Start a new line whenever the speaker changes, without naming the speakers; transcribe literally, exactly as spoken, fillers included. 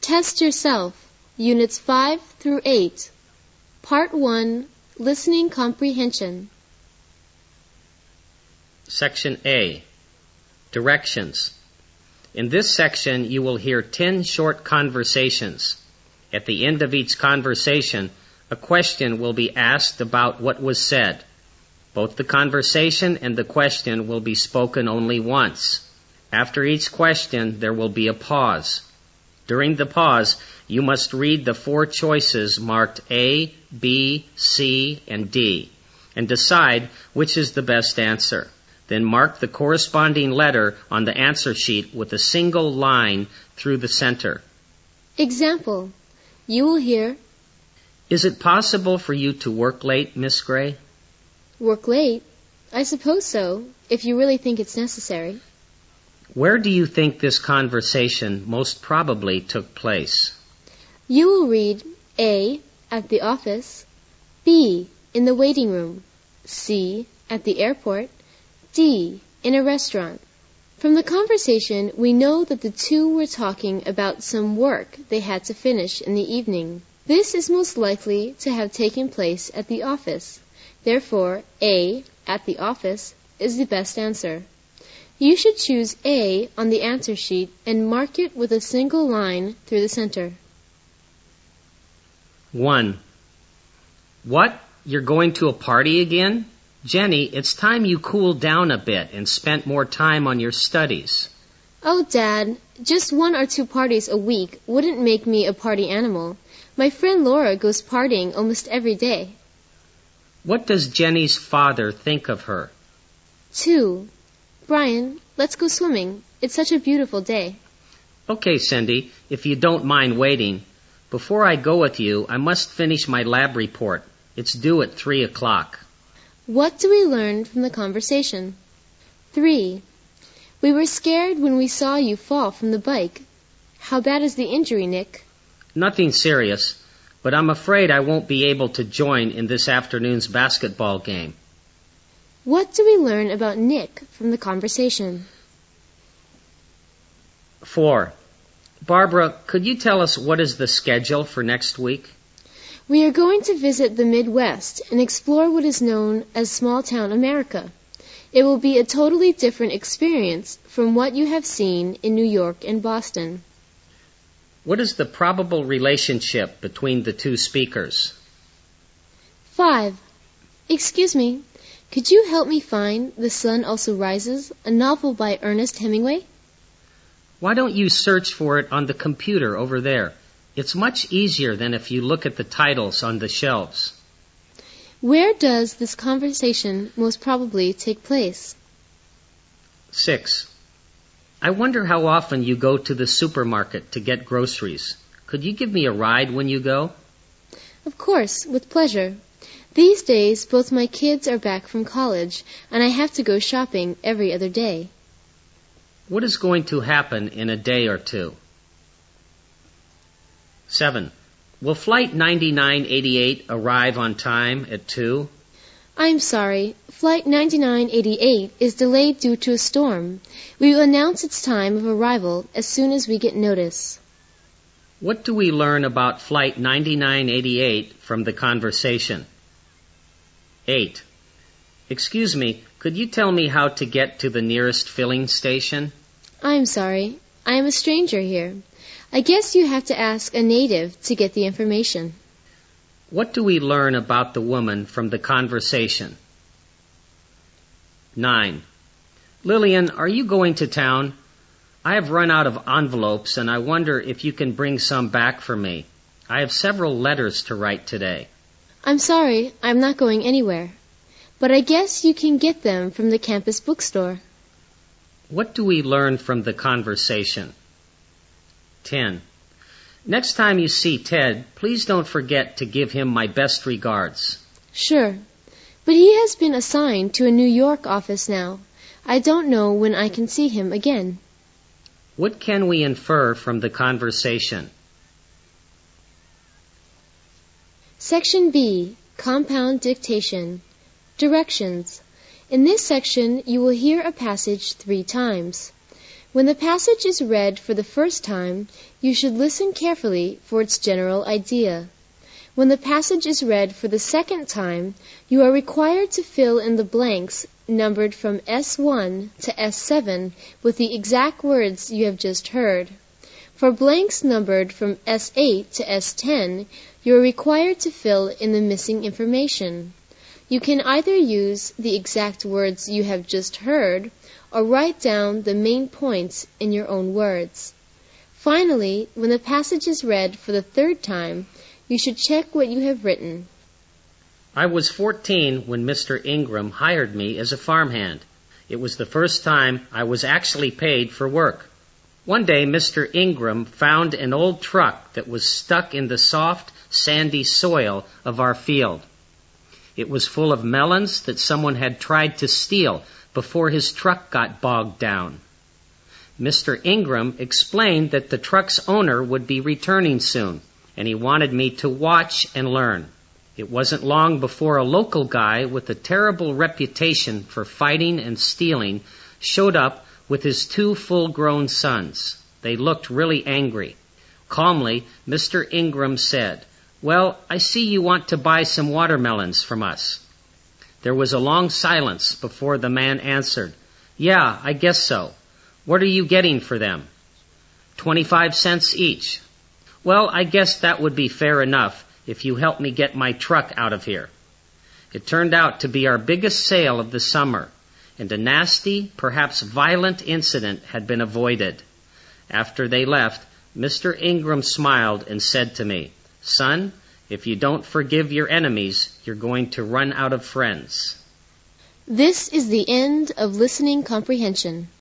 Test Yourself, Units five through eight. Part one, Listening Comprehension.
Section A, Directions. In this section, you will hear ten short conversations. At the end of each conversation, a question will be asked about what was said. Both the conversation and the question will be spoken only once. After each question, there will be a pause. During the pause, you must read the four choices marked A, B, C, and D, and decide which is the best answer. Then mark the corresponding letter on the answer sheet with a single line through the center.
Example. You will hear,
Is it possible for you to work late, Miss Gray?
Work late? I suppose so, if you really think it's necessary.
Where do you think this conversation most probably took place?
You will read A, at the office, B, in the waiting room, C, at the airport, D, in a restaurant. From the conversation, we know that the two were talking about some work they had to finish in the evening. This is most likely to have taken place at the office. Therefore, A, at the office, is the best answer. You should choose A on the answer sheet and mark it with a single line through the center.
one. What? You're going to a party again? Jenny, it's time you cooled down a bit and spent more time on your studies.
Oh, Dad, just one or two parties a week wouldn't make me a party animal. My friend Laura goes partying almost every day.
What does Jenny's father think of her?
Two. Brian, let's go swimming. It's such a beautiful day.
Okay, Cindy, if you don't mind waiting. Before I go with you, I must finish my lab report. It's due at three o'clock.
What do we learn from the conversation? Three. We were scared when we saw you fall from the bike. How bad is the injury, Nick?
Nothing serious, but I'm afraid I won't be able to join in this afternoon's basketball game.
What do we learn about Nick from the conversation?
Four. Barbara, could you tell us what is the schedule for next week?
We are going to visit the Midwest and explore what is known as small-town America. It will be a totally different experience from what you have seen in New York and Boston.
What is the probable relationship between the two speakers?
Five. Excuse me, could you help me find The Sun Also Rises, a novel by Ernest Hemingway?
Why don't you search for it on the computer over there? It's much easier than if you look at the titles on the shelves.
Where does this conversation most probably take place?
Six. I wonder how often you go to the supermarket to get groceries. Could you give me a ride when you go?
Of course, with pleasure. These days, both my kids are back from college, and I have to go shopping every other day.
What is going to happen in a day or two? Seven. Will Flight ninety-nine eighty-eight arrive on time at two?
I'm sorry. Flight ninety-nine eighty-eight is delayed due to a storm. We will announce its time of arrival as soon as we get notice.
What do we learn about Flight ninety-nine eighty-eight from the conversation? Eight. Excuse me, could you tell me how to get to the nearest filling station?
I'm sorry. I am a stranger here. I guess you have to ask a native to get the information.
What do we learn about the woman from the conversation? Nine. Lillian, are you going to town? I have run out of envelopes and I wonder if you can bring some back for me. I have several letters to write today.
I'm sorry, I'm not going anywhere. But I guess you can get them from the campus bookstore.
What do we learn from the conversation? Ten. Next time you see Ted, please don't forget to give him my best regards.
Sure. But he has been assigned to a New York office now. I don't know when I can see him again.
What can we infer from the conversation?
Section B, Compound Dictation. Directions. In this section, you will hear a passage three times. When the passage is read for the first time, you should listen carefully for its general idea. When the passage is read for the second time, you are required to fill in the blanks numbered from S one to S seven with the exact words you have just heard. For blanks numbered from S eight to S ten, you are required to fill in the missing information. You can either use the exact words you have just heard or write down the main points in your own words. Finally, when the passage is read for the third time, you should check what you have written.
I was fourteen when Mister Ingram hired me as a farmhand. It was the first time I was actually paid for work. One day, Mister Ingram found an old truck that was stuck in the soft, sandy soil of our field. It was full of melons that someone had tried to steal before his truck got bogged down. Mister Ingram explained that the truck's owner would be returning soon, and he wanted me to watch and learn. It wasn't long before a local guy with a terrible reputation for fighting and stealing showed up with his two full-grown sons. They looked really angry. Calmly, Mister Ingram said, "Well, I see you want to buy some watermelons from us." There was a long silence before the man answered, "Yeah, I guess so. What are you getting for them?" Twenty-five cents each." "Well, I guess that would be fair enough if you help me get my truck out of here." It turned out to be our biggest sale of the summer, and a nasty, perhaps violent incident had been avoided. After they left, Mister Ingram smiled and said to me, "Son, if you don't forgive your enemies, you're going to run out of friends."
This is the end of listening comprehension.